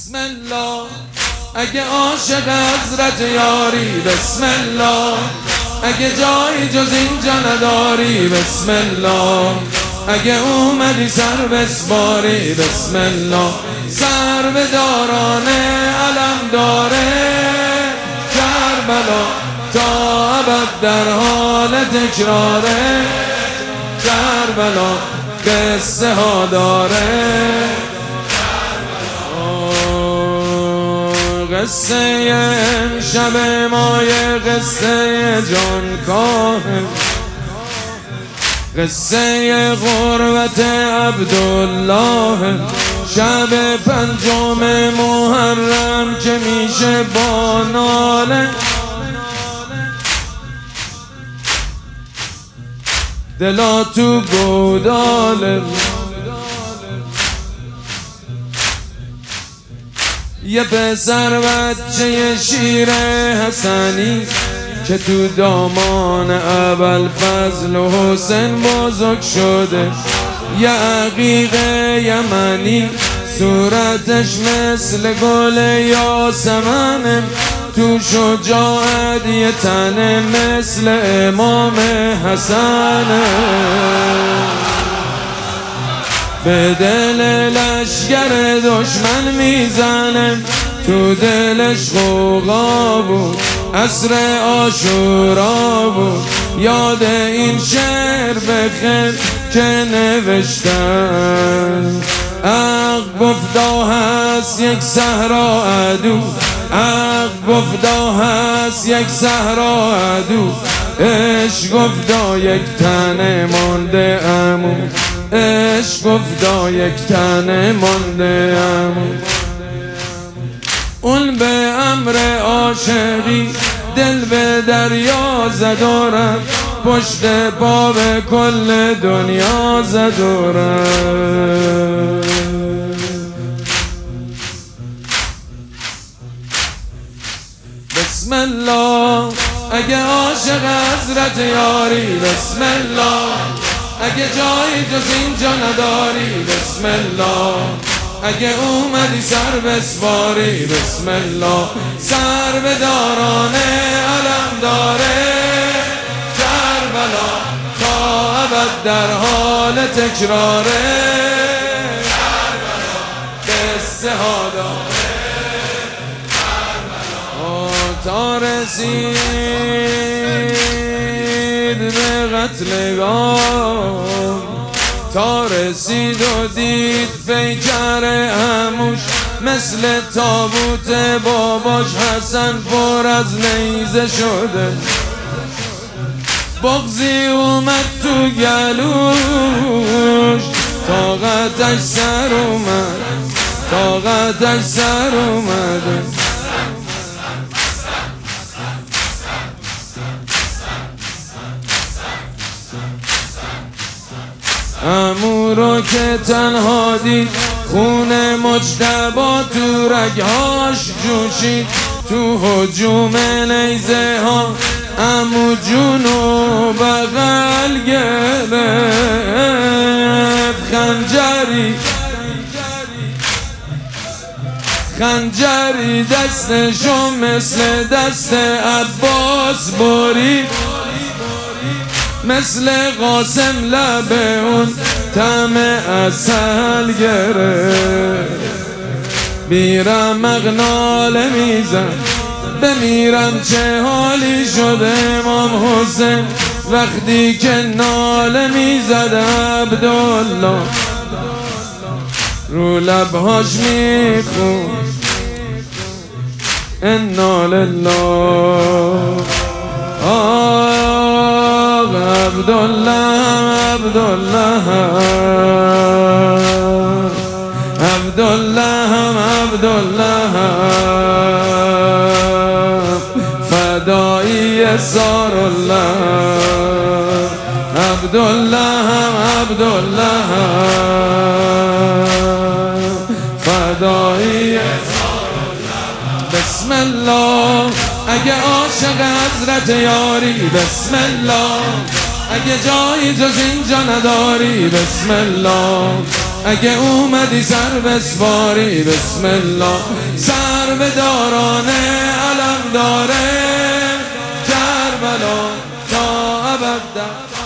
بسم الله اگه عاشق حضرت یاری، بسم الله اگه جایی جز اینجا نداری، بسم الله اگه اومدی سر بسپاری، بسم الله سر به دارانه علم داره کربلا تا ابد در حال تکراره، کربلا قصه ها داره، قصه امشب ما یه قصه جانکاه، قصه غربت عبدالله، شب پنجم محرم که میشه با ناله دلا تو گوداله. یه پسر بچه شیر حسنی که تو دامان ابوالفضل و حسین بزرگ شده، یه عقیق یمنی صورتش مثل گل یاسمنه، تو شجاعت یه تنه مثل امام حسنه، به دل لشگر دشمن میزنه، تو دلش غوغا بود عصر عاشورا بود، یاد این شعر بخیر که نوشتن، حق گفتا هست یک صحرا عدو، حق گفتا هست یک صحرا عدو، عشق گفتا یک تنه مانده عمو، عشق گفتا یک تنه مانده عمو. اون به امر عاشقی دل به دریا زد و رفت، پشت پا به کل دنیا زد و رفت. بسم الله اگه عاشق حضرت یاری، بسم الله اگه جایی جز اینجا نداری، بسم الله اگه اومدی سر بسپاری، بسم الله سر به دارانه علم داره کربلا تا ابد در حال تکراره، کربلا قصه ها داره، تا رسید به قتلگاه، تا رسید و دید پیکر عموش مثل تابوت باباش حسن پر از نیزه شده، بغضی اومد تو گلوش، طاقتش سر اومد، طاقتش سر اومده، عمو رو که تنها دید خون مجتبی تو رگهاش جوشید، تو هجوم نیزه ها عمو جونو بغل گرفت، خنجری دستشو مثل دست عباس برید، مثل قاسم لب اون طعم عسل گرفت، میرم مغناله میزن بمیرم چه حالی شده امام حسین، وقتی که ناله میزد عبدالله رو لبهاش میخون انا لله. عبدالله عبدالله عبدالله عبدالله فدایی سارالله، عبدالله عبدالله فدایی سارالله. بسم الله اگه عاشق حضرت یاری، بسم الله اگه جایی جز اینجا نداری، بسم الله اگه اومدی سر بسواری بسم الله. سر به دارانه علم داره کربلا تا ابد.